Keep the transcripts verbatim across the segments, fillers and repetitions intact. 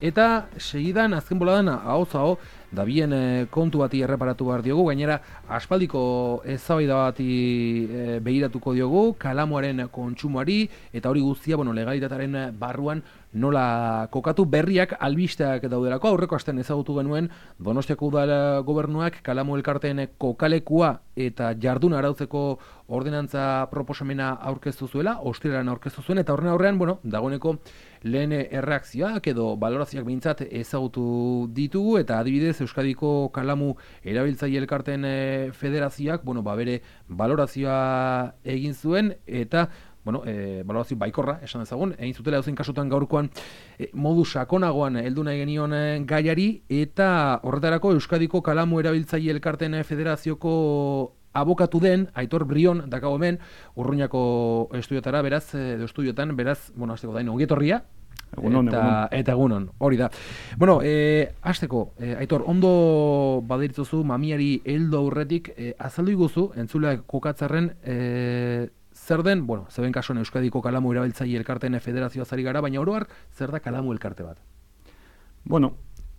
Eta segidan azken boladan ahoz-aho dabien e, kontu bati erreparatu behar diogu, gainera aspaldiko eztabaida bati e, begiratuko diogu, kalamuaren kontsumoari, eta hori guztia, bueno, legalitatearen barruan nola kokatu berriak albisteak daudelako. Aurreko astean ezagutu genuen Donostiako udal gobernuak kalamu elkarteen kokalekua eta jarduna arautzeko ordenantza proposamena aurkeztu zuela, ostiralean aurkeztu zuen, eta horren aurrean, bueno, dagoeneko lehen erreakzioak edo balorazioak behintzat ezagutu ditugu, eta adibidez Euskadiko kalamu erabiltzaile elkarteen federazioak, bueno, ba bere balorazioa egin zuen, eta bueno, e, balorazio baikorra, esan dezagun, egin zutela eusin kasutan gaurkoan e, modu sakonagoan heldu nahi genion gaiari, eta horretarako Euskadiko kalamu erabiltzaile elkarteen federazioko abokatu den, Aitor Brion, dakago hemen, Urruñako estudiotara, beraz, edo estudiotan, beraz, bueno, hasteko dain, ongietorria, Egunon, eta, egunon. eta egunon, hori da. Bueno, e, hasteko, e, Aitor, ondo baderitzozu, mamiari heldu aurretik, e, azaldu iguzu, entzuleak kokatzarren, e, zer den, bueno, zeben kasuan Euskadiko kalamu erabiltzaile elkarteen federazioa zari gara, baina oro har, zer da kalamu elkarte bat? Bueno,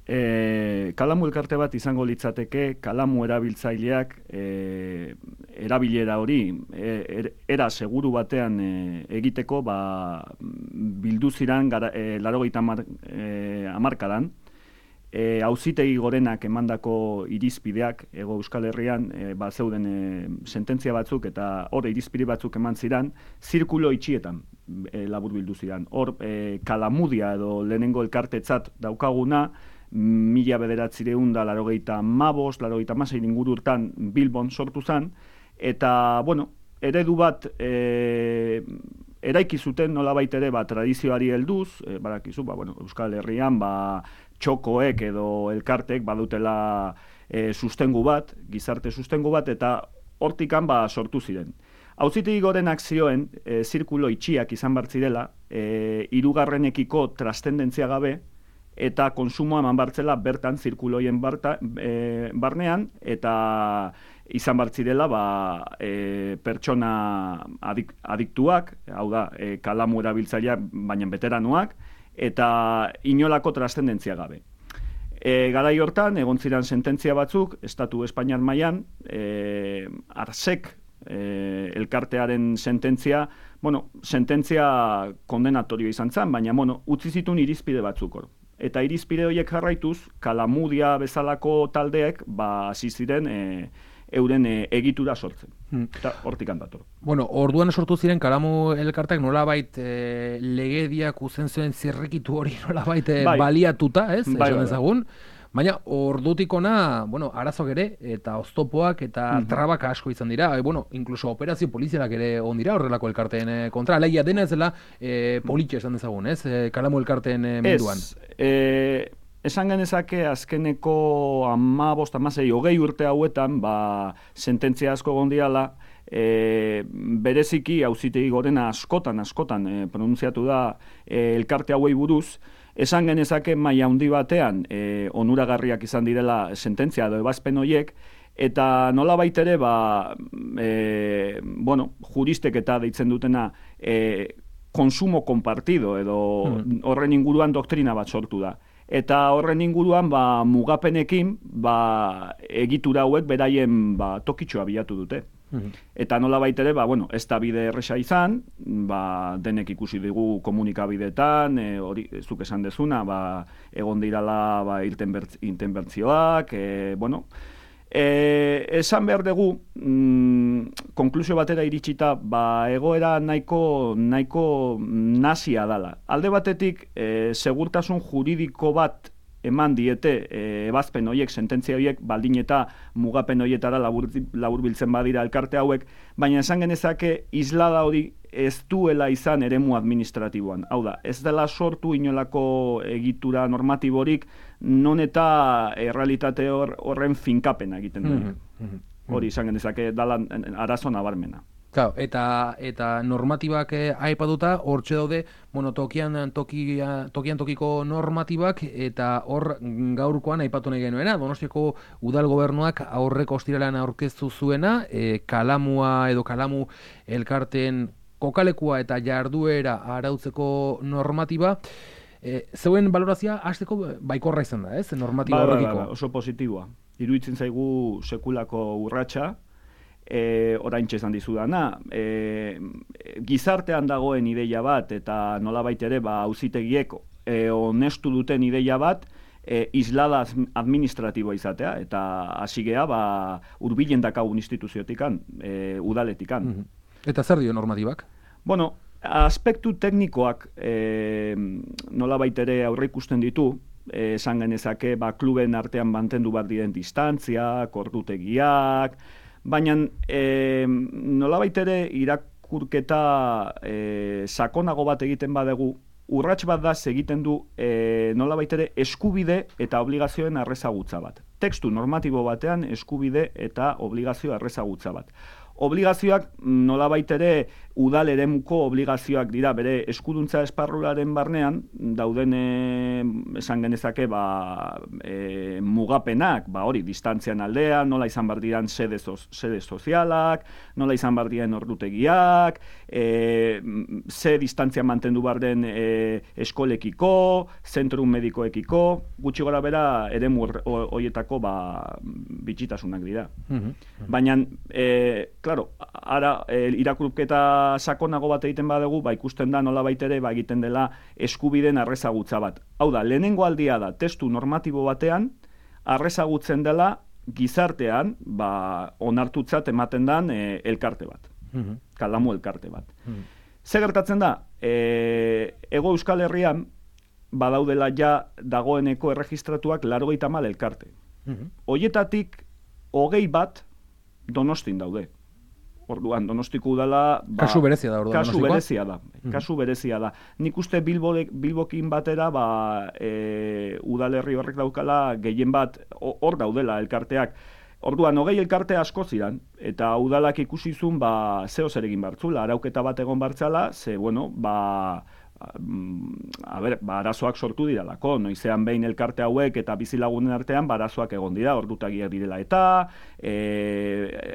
e, kalamu elkarte bat izango litzateke, kalamu erabiltzaileak e, erabilera hori e, er, era seguru batean e, egiteko, ba, bildu ziran gara, e, larogeita hamar, e, hamarkadan, E, auzitegi gorenak emandako irizpideak Hego Euskal Herrian e, ba, zeuden e, sententzia batzuk eta hor irizpide batzuk eman ziran, zirkulo itxietan e, labur bildu ziran. Hor e, kalamudia edo lehenengo elkartetzat daukaguna, mila bederatzireun da larogeita mabost, larogeita masei inguru urtan Bilbon sortu zen, eta, bueno, eredu bat e, eraiki zuten nolabait ere ba, tradizioari helduz, e, badakizu, ba, bueno, Euskal Herrian, ba, txokoek edo elkartek badutela e, sustengu bat, gizarte sustengu bat, eta hortikan ba, sortu ziren. Auzitegi gorenak zioen, e, zirkulo itxiak izan bartzirela, e, hirugarrenekiko trastendentzia gabe, eta konsumoa eman bartzela bertan zirkuloien barta, e, barnean, eta izan bartzirela ba, e, pertsona adik, adiktuak, hau da, e, kalamu erabiltzaileak, baina veteranoak, eta inolako trastendentzia gabe. E, garai hortan, egon ziren sententzia batzuk, Estatu Espainiar mailan, e, Arsek e, elkartearen sententzia, bueno, sententzia kondenatorio izan zen, baina, bueno, utzi zituen irizpide batzuk hor. Eta irizpide horiek jarraituz, kalamudia bezalako taldeek, ba, hasi ziren, e, euren e, egitura sortzen. Hmm. Eta hortik handator. Bueno, orduan sortu ziren kalamu elkarteak nolabait e, legediak uzen zuen zirrikitu hori nolabait e, bai. baliatuta, ez? Bai, esan dezagun. Bai. Baina ordutik ona, bueno, arazok ere, eta oztopoak eta mm-hmm. trabak asko izan dira, e, bueno, inkluso operazio polizialak ere on dira horrelako elkarteen e, kontra. Alegia dena ez dela e, politxe esan dezagun, ez? E, kalamu elkarteen e, munduan. Ez, e... Esan genezake azkeneko hamabost, hamasei, hogei urte hauetan, ba, sententzia asko gondiala, e, bereziki auzitegi gorena askotan, askotan e, pronunziatu da e, elkarte hauei buruz, esan genezake maila handi batean e, onuragarriak izan direla sententzia edo ebazpen horiek, eta nolabait ere, ba, e, bueno, juristek eta deitzen dutena, e, konsumo kompartido edo horren inguruan doktrina bat sortu da. Eta horren inguruan ba, mugapenekin ba, egitura hauek beraien ba, tokitxoa bilatu dute. Mm-hmm. Eta nolabait ere, ba, bueno, ez da bide erresa izan, ba, denek ikusi dugu komunikabideetan, e, hori zuk esan dezuna, ba, egon dirala ba, intenbertzioak, e, bueno, E, esan behar dugu, mm, konklusio batera iritsita, ba, egoera nahiko, nahiko nazia dala. Alde batetik, e, segurtasun juridiko bat eman diete e, ebazpen horiek, sententzia horiek, baldin eta mugapen horietara labur, labur biltzen badira elkarte hauek, baina esan genezake islada hori ez duela izan eremu administratiboan. Hau da, ez dela sortu inolako egitura normatiborik, non eta errealitate hor, horren finkapena egiten duen. Mm-hmm. Mm-hmm. Hori izan genezake dala arazo nabarmena. Claro, eta eta normatibak eh, aipatuta hortxe daude, bueno, tokian tokia, tokian tokiko normatibak eta hor gaurkoan aipatu nahi genuena, Donostiako udal gobernuak aurreko ostiralean aurkeztu zuena, eh, kalamua edo kalamu elkarteen kokalekua eta jarduera arautzeko normatiba. E, zeuen balorazia hasteko baikorra izan da, ez? Normatiba ba, horrekiko. Ba, ba, oso positiboa. Iruditzen zaigu sekulako urratsa, e, oraintxe esan dizudana, e, gizartean dagoen ideia bat, eta nolabait ere, ba, auzitegiek e, onestu duten ideia bat, e, islada administratiboa izatea, eta hasi gea, ba, hurbilen dakagun instituziotikan, e, udaletikan. Mm-hmm. Eta zer dio normatibak? Bueno, aspektu teknikoak e, nolabait ere aurre ikusten ditu, esan genezake, ba, kluben artean mantendu bat diren distantziak, ordutegiak, baina e, nolabait ere irakurketa e, sakonago bat egiten badegu, urrats bat da egiten du e, nolabait ere eskubide eta obligazioen arrezagutza bat. Tekstu normatibo batean eskubide eta obligazio arrezagutza bat. Obligazioak nolabait ere udal eremuko obligazioak dira, bere eskuduntza esparrularen barnean dauden e, esan genezake ba, e, mugapenak, ba hori distantzian aldean, nola izan bar diran sede, soz, sede sozialak, nola izan bar diren ordutegiak, e, ze distantzia mantendu bar den e, eskolekiko, zentrum medikoekiko, gutxi gora bera eremu horietako ba, bitxitasunak dira. Mm-hmm. Baina, e, claro, ara e, irakurketa sakonago bat egiten badegu, ba ikusten da nola baitere ba egiten dela eskubiden arrezagutza bat. Hau da, lehenengo aldia da testu normatibo batean arrezagutzen dela gizartean ba onartutzat ematen dan e, elkarte bat. Mm-hmm. Kalamu elkarte bat. Mm-hmm. Ze gertatzen da? E, Ego Euskal Herrian badaudela ja dagoeneko erregistratuak laurogeita hamar elkarte. Mm-hmm. Hoietatik hogei bat Donostin daude. Orduan, Donostiko udala... Ba, kasu berezia da, orduan. Kasu berezia da. Mm-hmm. Kasu berezia da. Nik uste Bilbo, Bilbokin batera, ba, e, udalerri horrek daukala, gehien bat, hor daudela elkarteak. Orduan, hogei elkarte asko zidan, eta udalak ikusizun, ba, zeo zer egin bartzula, arauketa bat egon bartzala, ze, bueno, ba... a ber, ba, arazoak sortu diralako, noizean behin elkarte hauek eta bizilagunen artean, ba, arazoak egon dira, ordutagiak direla eta, e,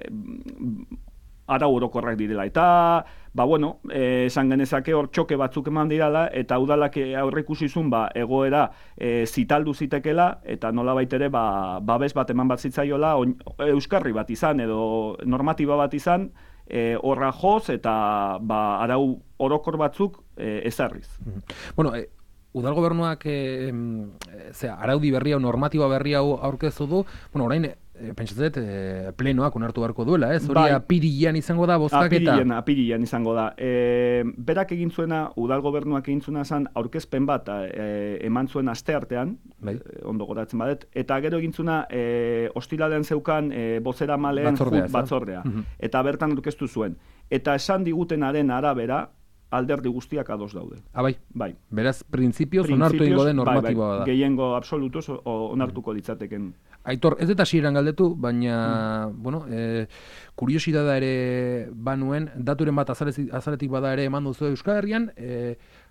arau orokorrak direla eta, ba, bueno, e, esan genezake hor txoke batzuk eman dirala, eta udalak aurre ikusizun, ba, egoera e, zitaldu zitekela, eta nolabait ere, ba, babes bat eman bat zitzaiola, on, euskarri bat izan, edo normatiba bat izan, e, horra joz, eta ba, arau orokor batzuk e, ezarriz. Bueno, e, udal gobernuak e, e, zera, araudi berri hau, normatiba berri hau aurkeztu du, bueno, orain, e, pentsatzen, e, plenoak onartu beharko duela, ez? Hori bai, apirilean izango da, bozkaketa? Apirilean, apirilean izango da. E, berak egin zuena, udal gobernuak egin zuena zen, aurkezpen bat e, eman zuen asteartean, bai, e, ondo goratzen badet, eta gero egin zuena, e, ostiralean zeukan, e, bozera maleen batzordea, batzordea. Uh-huh. Eta bertan aurkeztu zuen. Eta esan digutenaren arabera, alderdi guztiak ados daude. Ah, bai? Bai. Beraz, printzipioz onartu ingo den normatiba bai, bai. da. Gehiengo absolutuz onartuko ditzateken. Aitor, ez dut hasieran galdetu, baina, mm. bueno, e, kuriosidada ere banuen, daturen bat azaletik bada ere eman duzu Euskal Herrian, e,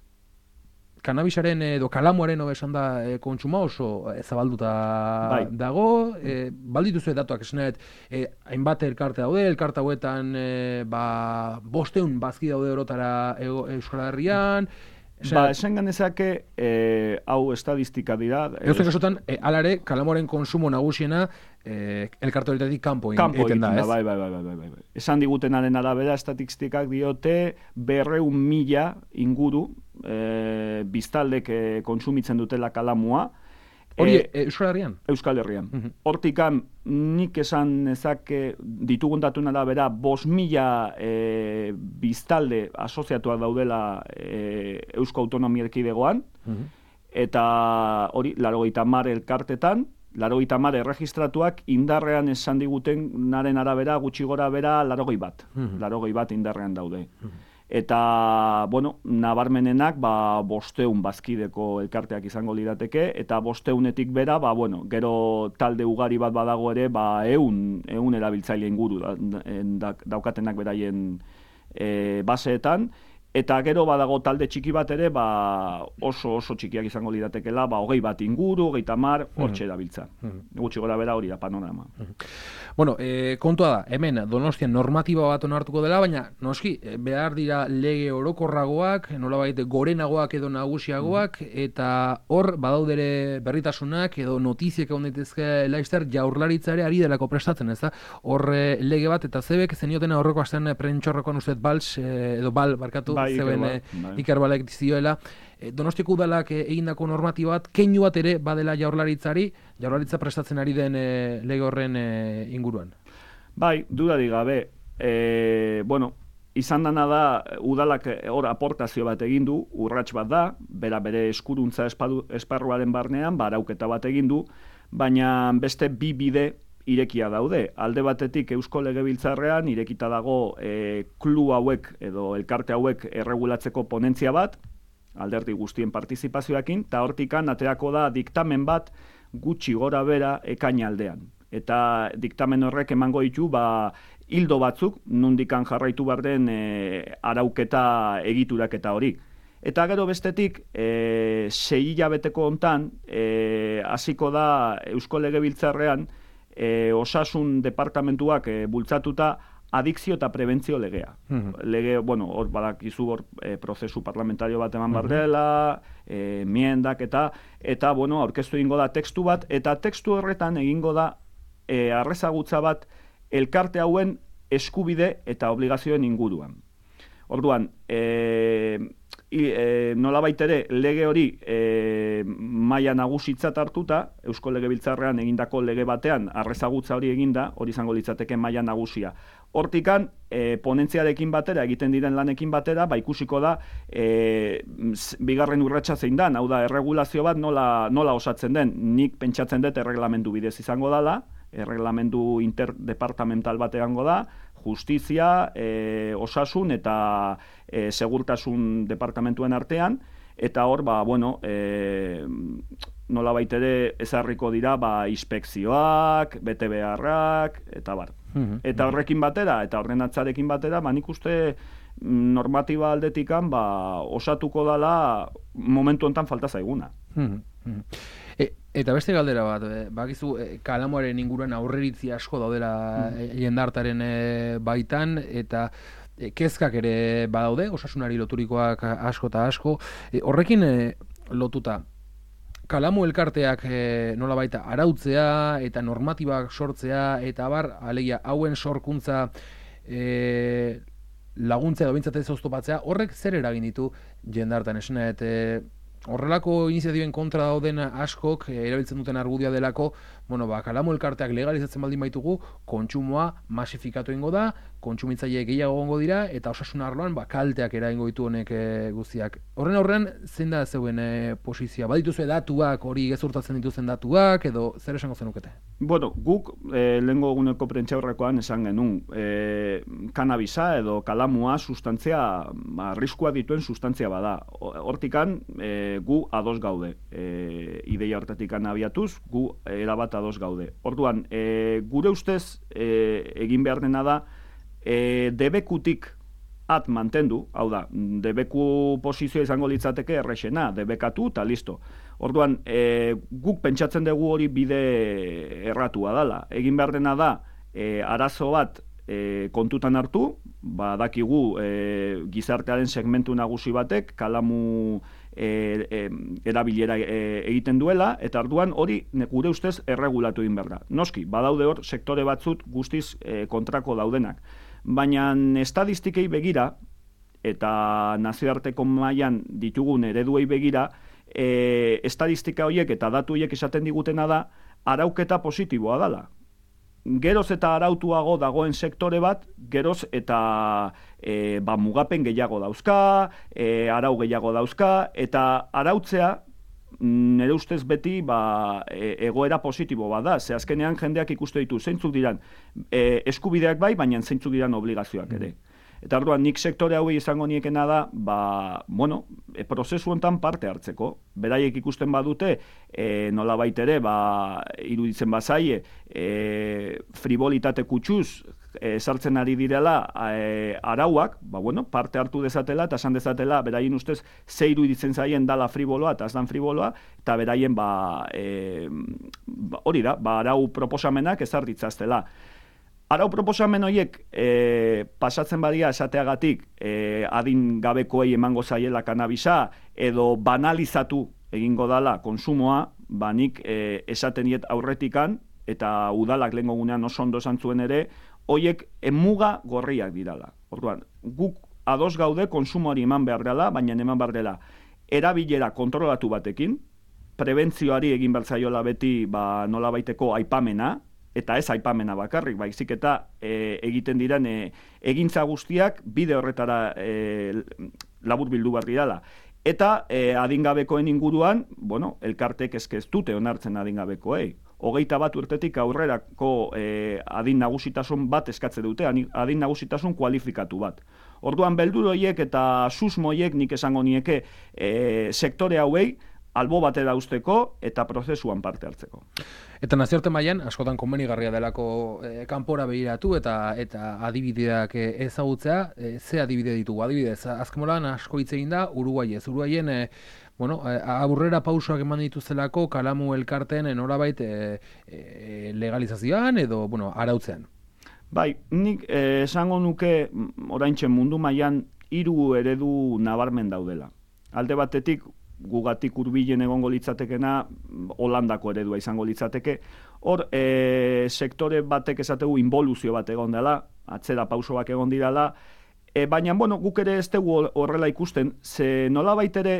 kanabisaren edo kalamuaren obesan da e, kontsuma oso zabalduta bai. dago, e, baldituzu datuak esanet, e, hainbat elkarte daude, elkarte hauetan e, ba, bosteun bazki daude orotara ego, Euskal Herrian. Esan, ba, esan ganezake, e, hau estadistika dira. Eusten kasotan, e, alare, kalamuaren konsumo nagusiena e, elkarte horretatik kanpo egiten da, ez? Bai, bai, bai, bai, bai. Esan digutenaren arabera, estatistikak diote, berreun mila inguru, e, biztaldek e, konsumitzen dutela kalamua. Hori, e, Euskal Herrian? Euskal Herrian. Uh-huh. Hortikan, nik esan ezake ditugun datuen arabera, bost mila e, biztalde asoziatuak daudela e, Eusko Autonomia Erkidegoan, uh-huh. eta hori, laurogeita hamar elkartetan, laurogeita hamar erregistratuak indarrean esan diguten naren arabera, gutxi gora bera, laurogei bat. Uh-huh. laurogei bat indarrean daude. Uh-huh. Eta, bueno, nabarmenenak, ba, bosteun bazkideko elkarteak izango lirateke, eta bosteunetik bera, ba, bueno, gero talde ugari bat badago ere, ba, eun, eun erabiltzaile inguru da, da, daukatenak beraien e, baseetan, Eta gero badago talde txiki bat ere, ba, oso oso txikiak izango liratekela, ba, hogei bat inguru, hogei tamar, hortxe dabiltza. Gutxi gora bera hori da panorama. Bueno, e, kontua da, hemen Donostian normatiba bat onartuko dela, baina noski, behar dira lege orokorragoak, nolabait gorenagoak edo nagusiagoak, eta hor badaudere berritasunak edo notiziak egon daitezke laizter jaurlaritzare ari delako prestatzen, ez da? Hor lege bat eta zebek zenioten aurreko astean prentxorrekoan ustez bals, edo bal, barkatu, bai, zeben Iker Balek zioela, e, Donostiako udalak e, egindako normatiba bat, keinu bat ere badela jaurlaritzari, jaurlaritza prestatzen ari den e, lege horren e, inguruan. Bai, dudarik gabe, e, bueno, izan dana da, udalak hor aportazio bat egin du, urrats bat da, bera bere eskuduntza espadu, esparruaren barnean, barauketa bat egin du, baina beste bi bide irekia daude. Alde batetik Eusko Legebiltzarrean irekita dago e, klu hauek edo elkarte hauek erregulatzeko ponentzia bat, alderdi guztien partizipazioakin, eta hortikan aterako da diktamen bat gutxi gora bera ekaina aldean. Eta diktamen horrek emango ditu ba, hildo batzuk, nundikan jarraitu behar den e, arauketa egituraketa hori. Eta gero bestetik, e, sei hilabeteko hontan, e, hasiko da Eusko Legebiltzarrean, E, osasun departamentuak e, bultzatuta adikzio eta prebentzio legea. Mm-hmm. Lege, bueno, hor badakizu hor e, prozesu parlamentario bat eman mm-hmm. bardela, e, miendak eta, eta bueno, aurkeztu egingo da tekstu bat, eta tekstu horretan egingo da e, arrezagutza bat elkarte hauen eskubide eta obligazioen inguruan. Orduan, e, e, nolabait ere lege hori e, maila nagusitzat hartuta, Eusko Legebiltzarrean egindako lege batean arrezagutza hori eginda, hori izango litzateke maila nagusia. Hortikan, e, ponentziarekin batera, egiten diren lanekin batera, ba ikusiko da, e, bigarren urratsa zein dan, hau da, erregulazio bat nola, nola osatzen den, nik pentsatzen dut erreglamendu bidez izango dala, erreglamendu interdepartamental bat egango da, justizia, e, osasun eta e, segurtasun departamentuen artean, eta hor, ba, bueno, e, nolabait ere ezarriko dira, ba, inspekzioak, bete beharrak, eta bar. Eta horrekin batera, eta ordenatzarekin batera, ba, nik uste normatiba aldetikan, ba, osatuko dala momentu hontan falta zaiguna. E, eta beste galdera bat, e, bakizu e, Kalamuaren inguruan aurreritzi asko daudela mm. jendartaren e, baitan, eta e, kezkak ere badaude, osasunari loturikoak asko eta asko. E, horrekin e, lotuta, Kalamu elkarteak e, nola baita arautzea eta normatibak sortzea, eta bar, alegia, hauen sorkuntza e, laguntza edo bintzatez oztopatzea, horrek zer eragin ditu jendartan esena, eta horrelako iniziatiben kontra dauden askok erabiltzen duten argudia delako, bueno, ba, Kalamu elkarteak legalizatzen baldin baitugu, kontsumoa masifikatu ingo da, kontsumitzaile gehiago gongo dira, eta osasun arloan ba, kalteak eraingo ditu honek e, guztiak. Horren aurrean, zein da zeuen e, posizioa? Badituzue datuak, hori gezurtatzen dituzen datuak, edo zer esango zenukete? Bueno, guk e, lehengo eguneko prentxaurrekoan esan genuen, e, kanabisa edo kalamua sustantzia, ba, arriskua dituen sustantzia bada. Hortikan, e, gu ados gaude. E, ideia hortatikan abiatuz, gu erabat ados gaude. Orduan, e, gure ustez e, egin behar dena da, e, debekutik at mantendu, hau da, debeku posizioa izango litzateke errexena, debekatu eta listo. Orduan, e, guk pentsatzen dugu hori bide erratua dala. Egin behar dena da, e, arazo bat e, kontutan hartu, badakigu e, gizartearen segmentu nagusi batek, kalamu e, e, erabilera e, egiten duela, eta orduan hori gure ustez erregulatu egin behar da. Noski, badaude hor sektore batzut guztiz e, kontrako daudenak. Baina estadistikei begira, eta nazioarteko mailan ditugun ereduei begira, e, estadistika horiek eta datu horiek esaten digutena da, arauketa positiboa dela. Geroz eta arautuago dagoen sektore bat, geroz eta e, ba, mugapen gehiago dauzka, e, arau gehiago dauzka, eta arautzea, nire ustez beti ba, e, egoera positibo bat da. Ze azkenean jendeak ikuste ditu, zeintzuk diran e, eskubideak bai, baina zeintzuk diran obligazioak ere. Eta orduan nik sektore hauei izango niekena da, ba, bueno, e, prozesu hontan parte hartzeko. Beraiek ikusten badute, e, nolabait ere, ba, iruditzen bazaie, e, fribolitate kutsuz, e, sartzen ari direla e, arauak, ba, bueno, parte hartu dezatela eta esan dezatela, beraien ustez, zeiru iditzen zaien dala friboloa eta ez dan friboloa, eta beraien ba, e, ba, hori da, ba, arau proposamenak ezar ditzaztela. Arau proposamen horiek e, pasatzen badia esateagatik e, adin gabekoei emango zaiela kanabisa edo banalizatu egingo dala konsumoa, ba nik e, esaten diet aurretikan eta udalak lehengo gunean oso ondo esan zuen ere, horiek emuga gorriak dirala. Orduan, guk ados gaude konsumoari eman behar dela, baina eman behar dela erabilera kontrolatu batekin, prebentzioari egin behar zaiola beti ba, nola baiteko aipamena, eta ez aipamena bakarrik, baizik eta e, egiten diren e, egintza guztiak bide horretara e, labur bildu behar dela. Eta e, adingabekoen inguruan, bueno, elkartek eske ez dute onartzen adingabekoei. Hogeita bat urtetik aurrerako e, adin nagusitasun bat eskatze dute, adin nagusitasun kualifikatu bat. Orduan beldur horiek eta susmo horiek nik esango nieke e, sektore hauei albo batera usteko eta prozesuan parte hartzeko. Eta nazioarte mailan askotan konbenigarria delako e, kanpora begiratu eta eta adibideak e, ezagutzea, e, ze adibide ditugu? Adibidez, azken molan asko hitz egin da Uruguaiez. Uruguaien e, bueno, e, aurrera pausoak eman dituztelako Kalamu elkarteen norabait e, e, legalizazioan edo bueno, arautzean. Bai, nik eh, esango nuke oraintxe mundu mailan hiru eredu nabarmen daudela. Alde batetik gugatik hurbilen egongo litzatekena Holandako eredua izango litzateke. Hor, e, sektore batek esategu involuzio bat egon dela, atzera pausoak egon dirala, e, baina, bueno, guk ere ez dugu horrela ikusten, ze nolabait ere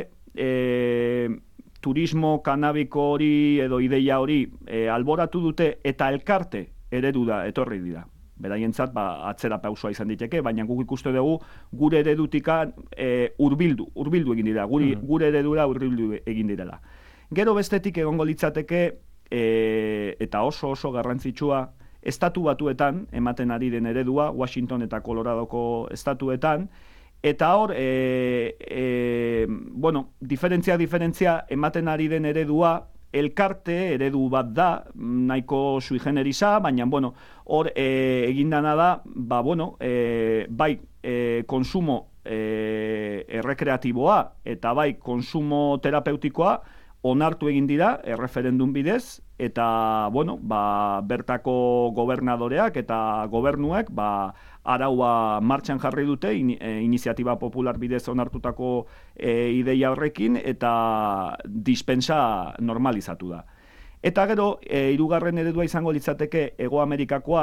e, turismo kanabiko hori edo ideia hori e, alboratu dute eta elkarte eredu da etorri dira. Beraientzat ba, atzera pausua izan diteke, baina guk ikuste dugu gure eredutika e, urbildu, urbildu egin dira, guri, mm. gure eredura urbildu egin direla. Gero bestetik egongo litzateke, e, eta oso oso garrantzitsua, estatu batuetan, ematen ari den eredua, Washington eta Coloradoko estatuetan, eta hor, e, e, bueno, diferentzia, diferentzia, ematen ari den eredua, elkarte eredu bat da, nahiko sui generisa, baina, bueno, hor e, egindana da, ba, bueno, e, bai e, konsumo e, errekreatiboa eta bai konsumo terapeutikoa onartu egin dira erreferendum bidez, eta, bueno, ba, bertako gobernadoreak eta gobernuek, ba, araua martxan jarri dute, in, e, iniziatiba popular bidez onartutako e, ideia horrekin, eta dispensa normalizatu da. Eta gero, e, hirugarren eredua izango litzateke Hego Amerikakoa,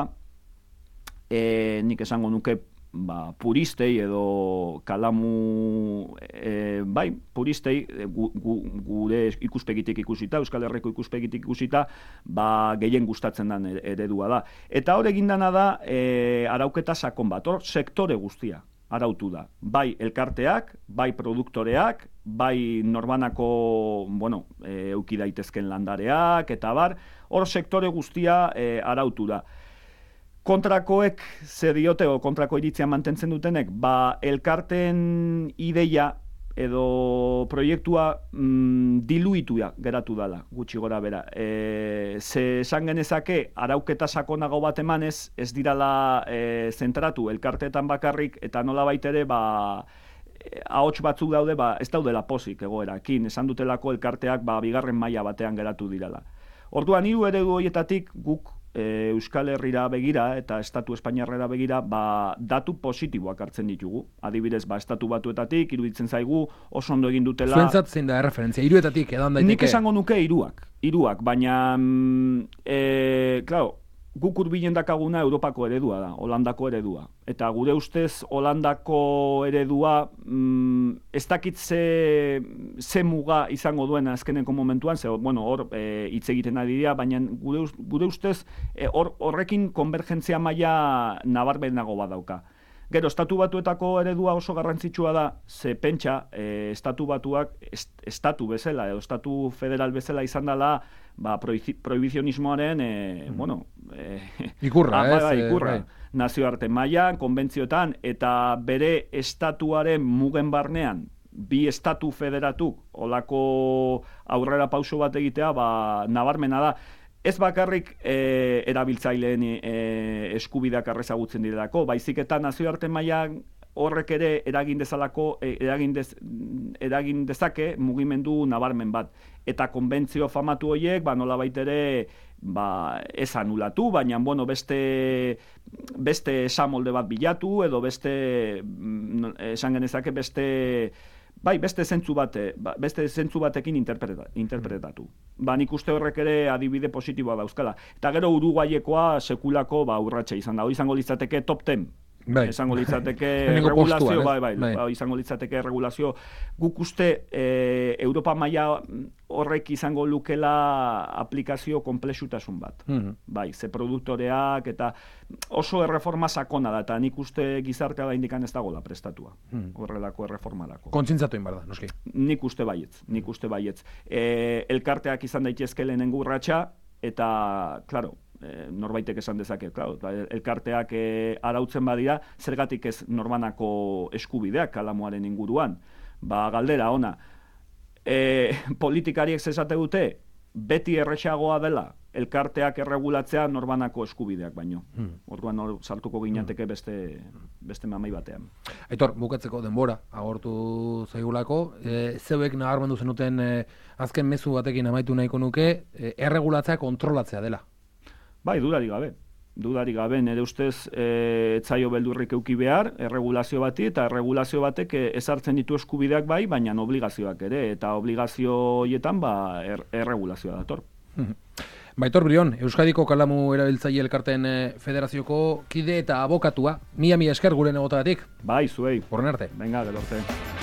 e, nik esango nuke, ba, puristei edo Kalamu, e, bai, puristei gu, gu, gure ikuspegitik ikusita, Euskal Herriko ikuspegitik ikusita, ba, gehien gustatzen den eredua da. Eta hor egindana da, e, arauketa sakon bat, hor sektore guztia arautu da. Bai elkarteak, bai produktoreak, bai norbanako, bueno, e, euki daitezken landareak, eta bar, hor sektore guztia e, arautu da. Kontrakoek ze diote o kontrako iritzia mantentzen dutenek, ba elkarten ideia edo proiektua mm, diluitua geratu dala, gutxi gora bera. E, ze esan genezake, arauketa sakonago bat emanez, ez dirala e, zentratu elkarteetan bakarrik, eta nola baitere, ba, ahots batzuk daude, ba, ez daudela pozik egoerakin, esan dutelako elkarteak ba, bigarren maila batean geratu dirala. Orduan, hiru eredu horietatik guk E, Euskal Herrira begira eta Estatu Espainiarrera begira ba, datu positiboak hartzen ditugu. Adibidez, ba, Estatu Batuetatik iruditzen zaigu oso ondo egin dutela. Zuentzat zein da erreferentzia, hiruetatik edan daiteke? Nik esango nuke hiruak, hiruak, baina e, claro, guk hurbilen dakaguna Europako eredua da, Holandako eredua. Eta gure ustez Holandako eredua mm, ez dakit ze, ze muga izango duen azkeneko momentuan, ze bueno, hor e, hitz egiten ari dira, baina gure, gure ustez e, hor, horrekin konvergentzia maila nabarmenago badauka. Gero, Estatu Batuetako eredua oso garrantzitsua da, ze pentsa, e, Estatu Batuak est, estatu bezala, edo Estatu Federal bezala izan dela, ba, prohibizionismoaren, e, mm. bueno, e, ikurra, ah, ez? Ba, ikurra. Eh, nazioarte mailan, konbentzioetan, eta bere estatuaren mugen barnean, bi estatu federatuk, olako aurrera pauso bat egitea, ba, nabarmena da. ez bakarrik e, erabiltzaileen e, eskubideak arrezagutzen direlako, baizik eta nazioarte mailan horrek ere eragin dezalako, eragin, dez, eragin dezake mugimendu nabarmen bat. Eta konbentzio famatu horiek, ba, nolabait ere, ba, ez anulatu, baina, bueno, beste, beste esamolde bat bilatu, edo beste, esan genezake, beste, bai, beste zentzu bate, beste zentzu batekin interpreta, interpretatu. Ba, nik uste horrek ere adibide positiboa dauzkala. Eta gero Uruguayekoa sekulako, ba, urratsa izan da. Hori izango litzateke top ten. Bai. Izango litzateke regulazio, bai, bai, bai. izango litzateke regulazio. Guk uste e, Europa maila horrek izango lukela aplikazio konplexutasun bat. Mm-hmm. Bai, ze produktoreak eta oso erreforma sakona da, eta nik uste gizartea da indikan ez dagoela prestatua. Mm. Horrelako erreformarako. Kontzintzatu inbar da, noski. Nik uste baietz, nik uste baietz. E, elkarteak izan daitezke lehenengo urratsa, eta, klaro, norbaitek esan dezake, claro, elkarteak e, arautzen badira, zergatik ez norbanako eskubideak kalamuaren inguruan. Ba, galdera, ona, e, politikariek zesate dute, beti erresagoa dela, elkarteak erregulatzea norbanako eskubideak baino. Hmm. Orduan hor sartuko ginateke beste, beste mamai batean. Aitor, bukatzeko denbora, agortu zaigulako, e, zeuek nabarmendu zenuten e, azken mezu batekin amaitu nahiko nuke, e, erregulatzea kontrolatzea dela. Bai, dudari gabe. Dudari gabe, nire ustez e, etzaio beldurrik euki behar, erregulazio bati, eta erregulazio batek ezartzen ditu eskubideak bai, baina obligazioak ere, eta obligazio horietan ba, er, erregulazioa dator. Baitor Brion, Euskadiko Kalamu Erabiltzaile Elkarteen Federazioko kide eta abokatua, mila mila esker gure negotagatik. Bai, zuei. Horren arte. Venga, gero arte.